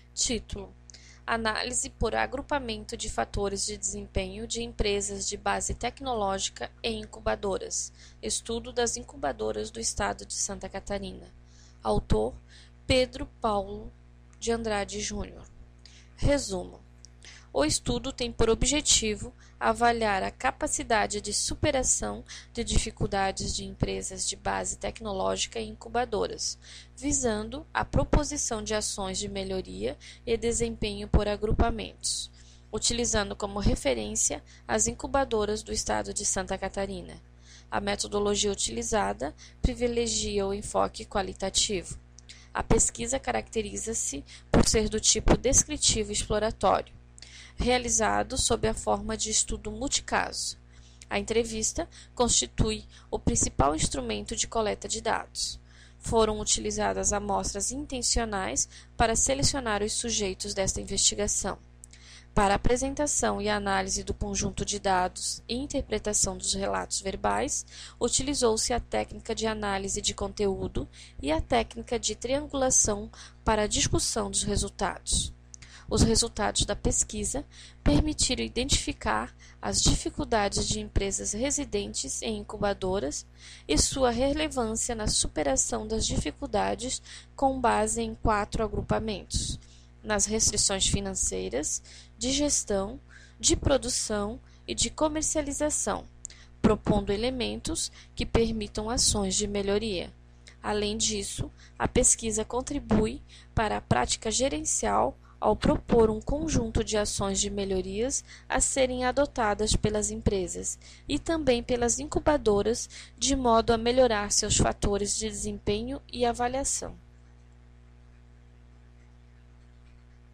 Título: Análise por agrupamento de fatores de desempenho de empresas de base tecnológica e incubadoras. Estudo das incubadoras do Estado de Santa Catarina. Autor: Pedro Paulo de Andrade Júnior. Resumo: o estudo tem por objetivo avaliar a capacidade de superação de dificuldades de empresas de base tecnológica e incubadoras, visando a proposição de ações de melhoria e desempenho por agrupamentos, utilizando como referência as incubadoras do Estado de Santa Catarina. A metodologia utilizada privilegia o enfoque qualitativo. A pesquisa caracteriza-se por ser do tipo descritivo e exploratório, realizado sob a forma de estudo multicaso. A entrevista constitui o principal instrumento de coleta de dados. Foram utilizadas amostras intencionais para selecionar os sujeitos desta investigação. Para a apresentação e análise do conjunto de dados e interpretação dos relatos verbais, utilizou-se a técnica de análise de conteúdo e a técnica de triangulação para a discussão dos resultados. Os resultados da pesquisa permitiram identificar as dificuldades de empresas residentes em incubadoras e sua relevância na superação das dificuldades com base em 4 agrupamentos: nas restrições financeiras, de gestão, de produção e de comercialização, propondo elementos que permitam ações de melhoria. Além disso, a pesquisa contribui para a prática gerencial ao propor um conjunto de ações de melhorias a serem adotadas pelas empresas e também pelas incubadoras, de modo a melhorar seus fatores de desempenho e avaliação.